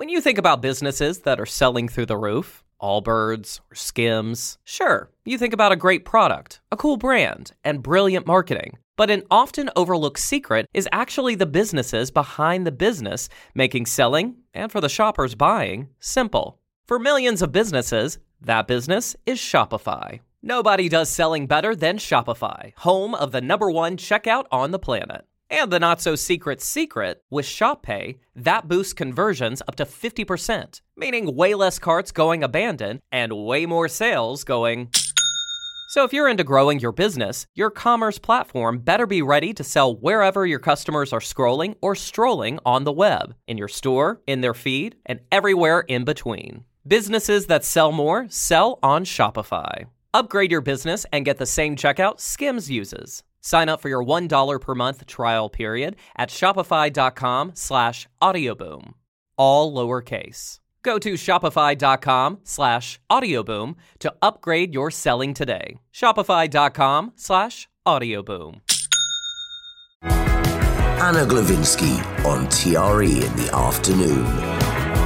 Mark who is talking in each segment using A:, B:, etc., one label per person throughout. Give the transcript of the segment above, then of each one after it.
A: When you think about businesses that are selling through the roof, Allbirds or Skims, sure, you think about a great product, a cool brand, and brilliant marketing. But an often overlooked secret is actually the businesses behind the business, making selling, and for the shoppers buying, simple. For millions of businesses, that business is Shopify. Nobody does selling better than Shopify, home of the #1 checkout on the planet. And the not-so-secret secret, with ShopPay, that boosts conversions up to 50%, meaning way less carts going abandoned and way more sales going... So if you're into growing your business, your commerce platform better be ready to sell wherever your customers are scrolling or strolling on the web, in your store, in their feed, and everywhere in between. Businesses that sell more sell on Shopify. Upgrade your business and get the same checkout Skims uses. Sign up for your $1 per month trial period at shopify.com/audioboom. All lowercase. Go to shopify.com/audioboom to upgrade your selling today. Shopify.com/audioboom.
B: Anna Glavinsky on TRE in the afternoon.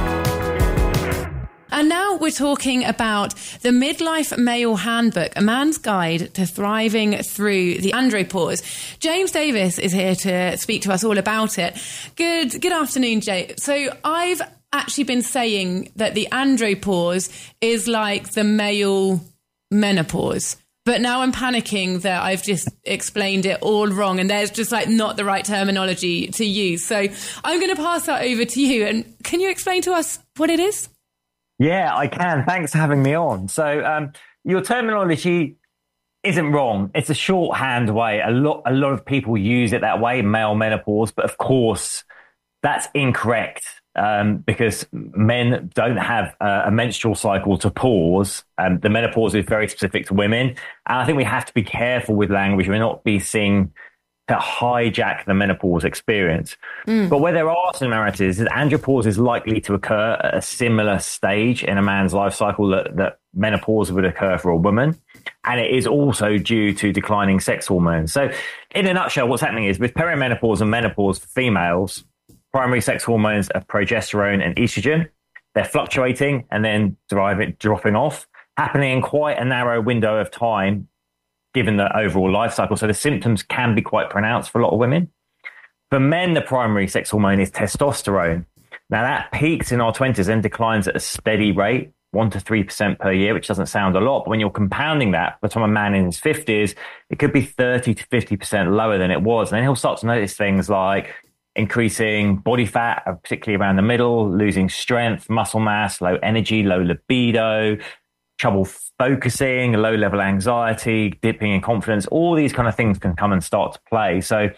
C: And now we're talking about the Midlife Male Handbook, a man's guide to thriving through the andropause. James Davis is here to speak to us all about it. Good afternoon, Jay. So I've actually been saying that the andropause is like the male menopause. But now I'm panicking that I've just explained it all wrong and there's just like not the right terminology to use. So I'm going to pass that over to you. And can you explain to us what it is?
D: Yeah, I can. Thanks for having me on. So your terminology isn't wrong. It's a shorthand way. A lot of people use it that way, male menopause. But of course, that's incorrect because men don't have a menstrual cycle to pause. The menopause is very specific to women. And I think we have to be careful with language. We're not be seeing to hijack the menopause experience. But where there are similarities, andropause is likely to occur at a similar stage in a man's life cycle that menopause would occur for a woman. And it is also due to declining sex hormones. So in a nutshell, what's happening is with perimenopause and menopause for females, primary sex hormones are progesterone and estrogen. They're fluctuating and then dropping off, happening in quite a narrow window of time given the overall life cycle. So the symptoms can be quite pronounced for a lot of women. For men, the primary sex hormone is testosterone. Now that peaks in our 20s and declines at a steady rate, 1 to 3% per year, which doesn't sound a lot. But when you're compounding that, by the time a man in his 50s, it could be 30 to 50% lower than it was. And then he'll start to notice things like increasing body fat, particularly around the middle, losing strength, muscle mass, low energy, low libido, trouble focusing, low level anxiety, dipping in confidence. All these kind of things can come and start to play. So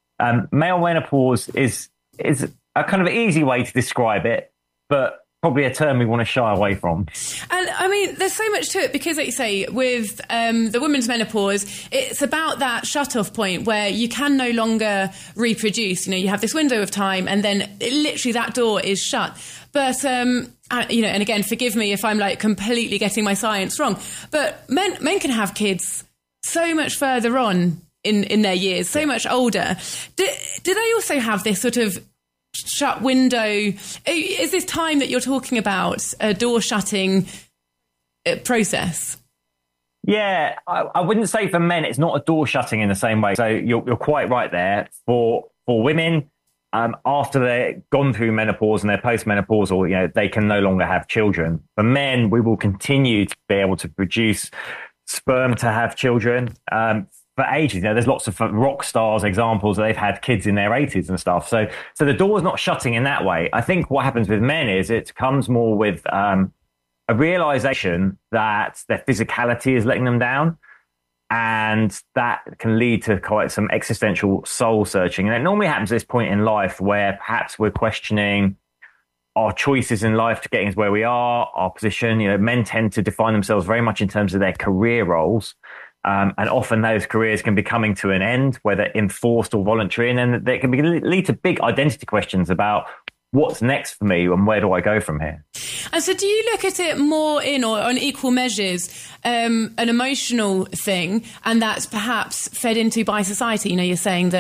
D: male menopause is a kind of easy way to describe it, but probably a term we want to shy away from.
C: And I mean, there's so much to it because, like you say, with the women's menopause, it's about that shut-off point where you can no longer reproduce. You know, you have this window of time and then literally that door is shut. But, and again, forgive me if I'm like completely getting my science wrong, but men can have kids so much further on in their years, so much older. Do they also have this sort of shut window? Is this time that you're talking about a door shutting process?
D: Yeah, I wouldn't say for men it's not a door shutting in the same way. So you're quite right there. For women, after they've gone through menopause and they're postmenopausal, they can no longer have children. For men, we will continue to be able to produce sperm to have children. For ages, there's lots of rock stars examples that they've had kids in their 80s and stuff. So the door's not shutting in that way. I think what happens with men is it comes more with a realization that their physicality is letting them down. And that can lead to quite some existential soul searching. And it normally happens at this point in life where perhaps we're questioning our choices in life to getting us where we are, our position. Men tend to define themselves very much in terms of their career roles. And often those careers can be coming to an end, whether enforced or voluntary. And then they can lead to big identity questions about what's next for me and where do I go from here?
C: And so do you look at it more or on equal measures, an emotional thing, and that's perhaps fed into by society? You're saying that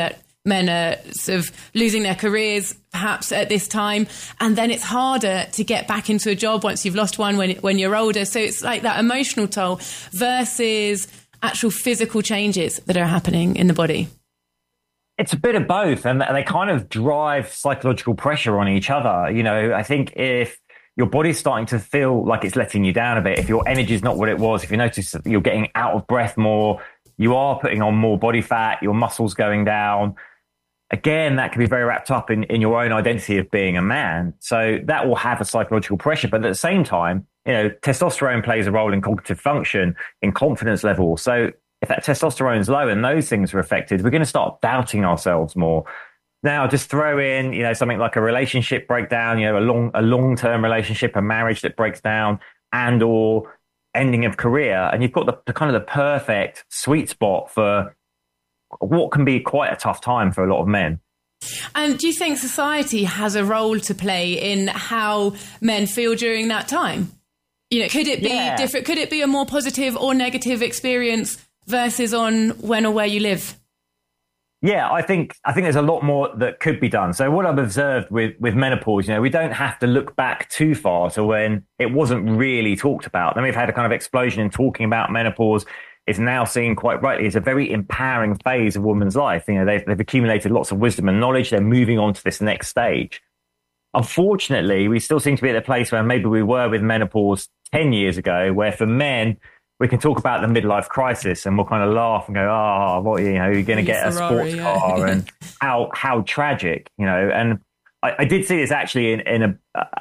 C: men are sort of losing their careers perhaps at this time, and then it's harder to get back into a job once you've lost one when you're older. So it's like that emotional toll versus actual physical changes that are happening in the body.
D: It's a bit of both, and they kind of drive psychological pressure on each other. You know, I think if your body's starting to feel like it's letting you down a bit, if your energy is not what it was, if you notice that you're getting out of breath more, you are putting on more body fat, your muscles going down, again, that can be very wrapped up in your own identity of being a man. So that will have a psychological pressure. But at the same time, you know, testosterone plays a role in cognitive function, in confidence level. So if that testosterone is low and those things are affected, we're going to start doubting ourselves more. Now, just throw in, you know, something like a relationship breakdown, you know, a long-term relationship, a marriage that breaks down, and or ending of career, and you've got the kind of the perfect sweet spot for what can be quite a tough time for a lot of men.
C: And do you think society has a role to play in how men feel during that time? You know, could it be different? Could it be a more positive or negative experience versus on when or where you live?
D: Yeah, I think there's a lot more that could be done. So what I've observed with menopause, you know, we don't have to look back too far to when it wasn't really talked about. Then we've had a kind of explosion in talking about menopause. It's now seen quite rightly as a very empowering phase of a woman's life. You know, they've accumulated lots of wisdom and knowledge. They're moving on to this next stage. Unfortunately, we still seem to be at the place where maybe we were with menopause 10 years ago, where for men, we can talk about the midlife crisis and we'll kind of laugh and go, oh, what, you know, you're going to get a sports car and how tragic, you know. And I did see this actually in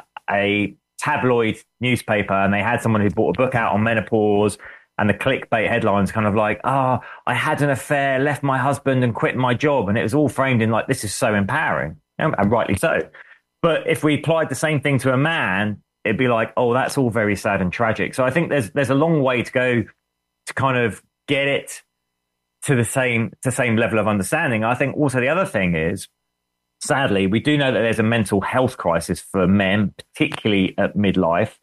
D: a tabloid newspaper, and they had someone who bought a book out on menopause, and the clickbait headlines kind of like, I had an affair, left my husband and quit my job. And it was all framed in like, this is so empowering, and rightly so. But if we applied the same thing to a man, it'd be like, oh, that's all very sad and tragic. So I think there's a long way to go to kind of get it to the same level of understanding. I think also the other thing is, sadly, we do know that there's a mental health crisis for men, particularly at midlife.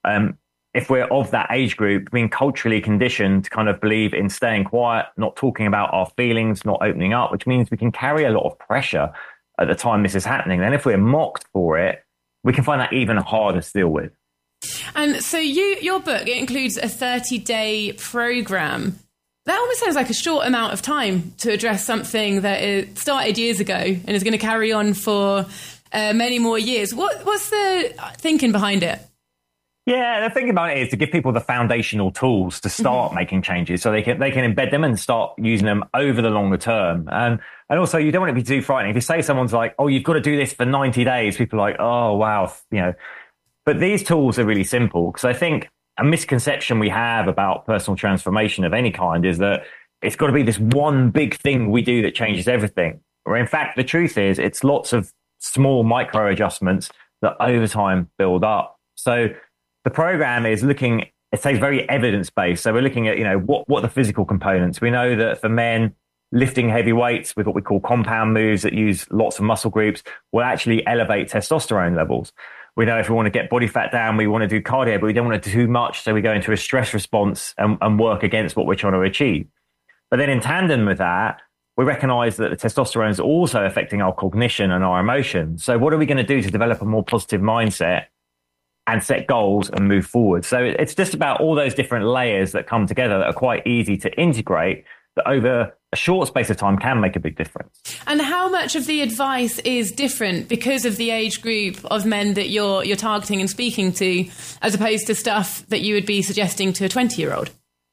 D: If we're of that age group, being culturally conditioned to kind of believe in staying quiet, not talking about our feelings, not opening up, which means we can carry a lot of pressure at the time this is happening. And if we're mocked for it, we can find that even harder to deal with.
C: And so your book, it includes a 30-day program. That almost sounds like a short amount of time to address something that started years ago and is going to carry on for many more years. What's the thinking behind it?
D: Yeah, the thing about it is to give people the foundational tools to start making changes, so they can embed them and start using them over the longer term. And also, you don't want it to be too frightening. If you say someone's like, oh, you've got to do this for 90 days, people are like, oh, wow, you know. But these tools are really simple, because I think a misconception we have about personal transformation of any kind is that it's got to be this one big thing we do that changes everything. Or in fact, the truth is it's lots of small micro adjustments that over time build up. So the program is looking, it says very evidence-based. So we're looking at, you know, what are the physical components. We know that for men, lifting heavy weights with what we call compound moves that use lots of muscle groups will actually elevate testosterone levels. We know if we want to get body fat down, we want to do cardio, but we don't want to do too much. So we go into a stress response and work against what we're trying to achieve. But then in tandem with that, we recognize that the testosterone is also affecting our cognition and our emotions. So what are we going to do to develop a more positive mindset and set goals and move forward? So it's just about all those different layers that come together that are quite easy to integrate, that over a short space of time can make a big difference.
C: And how much of the advice is different because of the age group of men that you're targeting and speaking to, as opposed to stuff that you would be suggesting to a 20-year-old?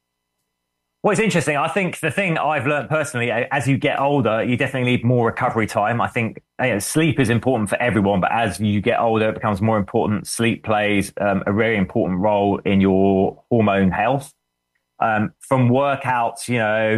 D: Well, it's interesting. I think the thing I've learned personally, as you get older, you definitely need more recovery time. I think sleep is important for everyone, but as you get older, it becomes more important. Sleep plays a very important role in your hormone health. From workouts, you know,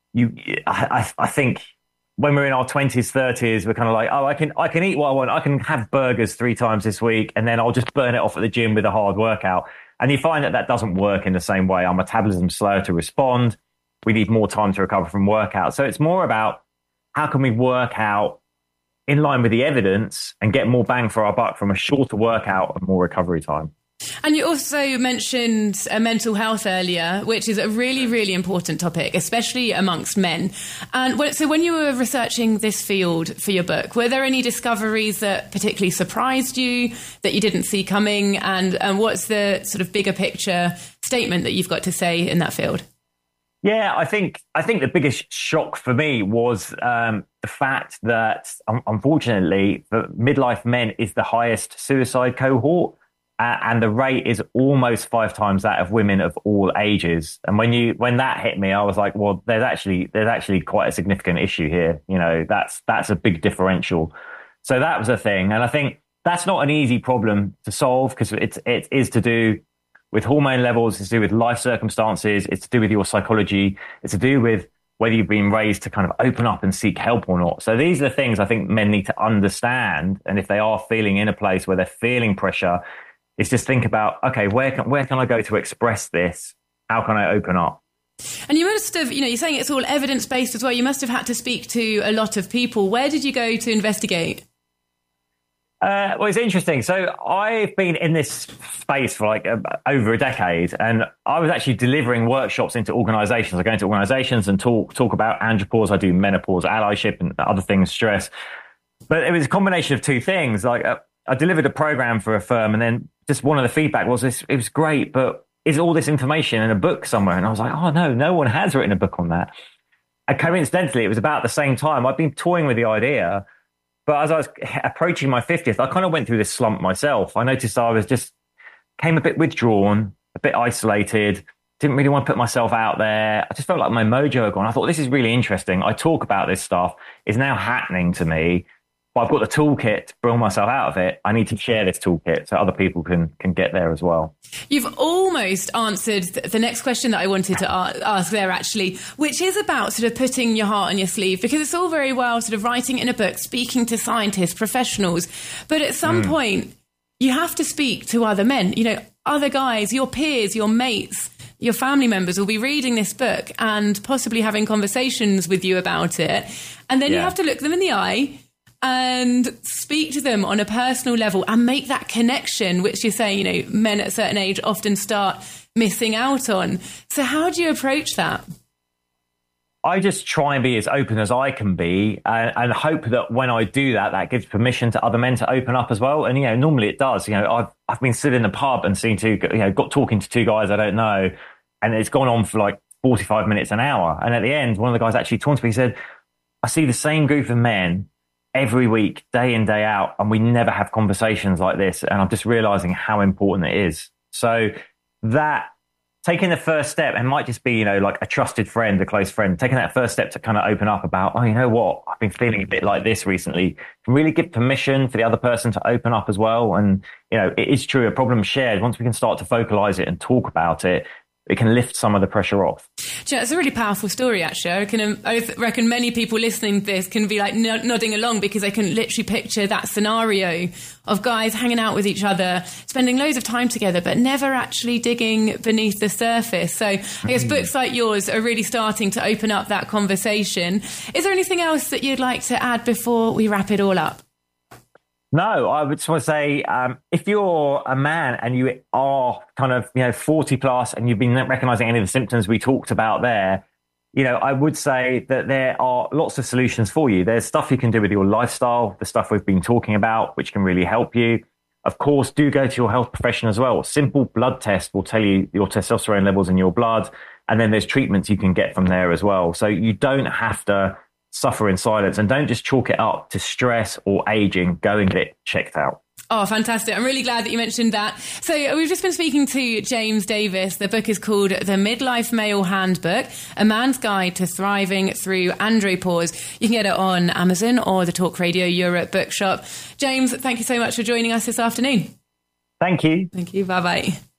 D: I think when we're in our 20s, 30s, we're kind of like, oh, I can eat what I want. I can have burgers 3 times this week, and then I'll just burn it off at the gym with a hard workout. And you find that doesn't work in the same way. Our metabolism's slower to respond. We need more time to recover from workout. So it's more about how can we work out in line with the evidence and get more bang for our buck from a shorter workout and more recovery time.
C: And you also mentioned mental health earlier, which is a really, really important topic, especially amongst men. And so when you were researching this field for your book, were there any discoveries that particularly surprised you, that you didn't see coming? And what's the sort of bigger picture statement that you've got to say in that field?
D: Yeah, I think the biggest shock for me was the fact that, unfortunately, the midlife men is the highest suicide cohort, and the rate is almost 5 times that of women of all ages. And when that hit me, I was like, well, there's actually quite a significant issue here. You know, that's a big differential. So that was a thing, and I think that's not an easy problem to solve, because it is to do with hormone levels, it's to do with life circumstances, it's to do with your psychology, it's to do with whether you've been raised to kind of open up and seek help or not. So these are the things I think men need to understand. And if they are feeling in a place where they're feeling pressure, it's just think about, okay, where can I go to express this? How can I open up?
C: And you must have, you're saying it's all evidence-based as well. You must have had to speak to a lot of people. Where did you go to investigate?
D: Well, it's interesting. So I've been in this space for like over a decade, and I was actually delivering workshops into organizations. I go into organizations and talk about andropause. I do menopause, allyship, and other things, stress. But it was a combination of two things. Like I delivered a program for a firm, and then just one of the feedback was this: it was great, but is all this information in a book somewhere? And I was like, oh no one has written a book on that. And coincidentally, it was about the same time I'd been toying with the idea. But as I was approaching my 50th, I kind of went through this slump myself. I noticed I was came a bit withdrawn, a bit isolated, didn't really want to put myself out there. I just felt like my mojo had gone. I thought, this is really interesting. I talk about this stuff. It's now happening to me. But I've got the toolkit to bring myself out of it. I need to share this toolkit so other people can get there as well.
C: You've almost answered the next question that I wanted to ask there, actually, which is about sort of putting your heart on your sleeve, because it's all very well sort of writing in a book, speaking to scientists, professionals. But at some point, you have to speak to other men, other guys, your peers, your mates, your family members will be reading this book and possibly having conversations with you about it. And then you have to look them in the eye and speak to them on a personal level and make that connection, which you're saying, men at a certain age often start missing out on. So how do you approach that?
D: I just try and be as open as I can be, and hope that when I do that, that gives permission to other men to open up as well. And, normally it does. I've been sitting in the pub and seen got talking to two guys I don't know, and it's gone on for like 45 minutes, an hour. And at the end, one of the guys actually talked to me. He said, I see the same group of men every week, day in, day out, and we never have conversations like this. And I'm just realizing how important it is. So that taking the first step, and might just be, like a trusted friend, a close friend, taking that first step to kind of open up about, oh, you know what, I've been feeling a bit like this recently, can really give permission for the other person to open up as well. And, it is true, a problem shared. Once we can start to vocalize it and talk about it, it can lift some of the pressure off. It's
C: a really powerful story, actually. I reckon many people listening to this can be like nodding along, because they can literally picture that scenario of guys hanging out with each other, spending loads of time together, but never actually digging beneath the surface. So I guess books like yours are really starting to open up that conversation. Is there anything else that you'd like to add before we wrap it all up?
D: No, I would just want to say, if you're a man and you are kind of, 40 plus and you've been recognizing any of the symptoms we talked about there, I would say that there are lots of solutions for you. There's stuff you can do with your lifestyle, the stuff we've been talking about, which can really help you. Of course, do go to your health professional as well. A simple blood test will tell you your testosterone levels in your blood. And then there's treatments you can get from there as well. So you don't have to suffer in silence, and don't just chalk it up to stress or aging. Go and get it checked out.
C: Oh, fantastic. I'm really glad that you mentioned that. So we've just been speaking to James Davis. The book is called The Midlife Male Handbook, A Man's Guide to Thriving Through Andropause. You can get it on Amazon or the Talk Radio Europe bookshop. James, thank you so much for joining us this afternoon.
D: Thank you.
C: Thank you. Bye-bye.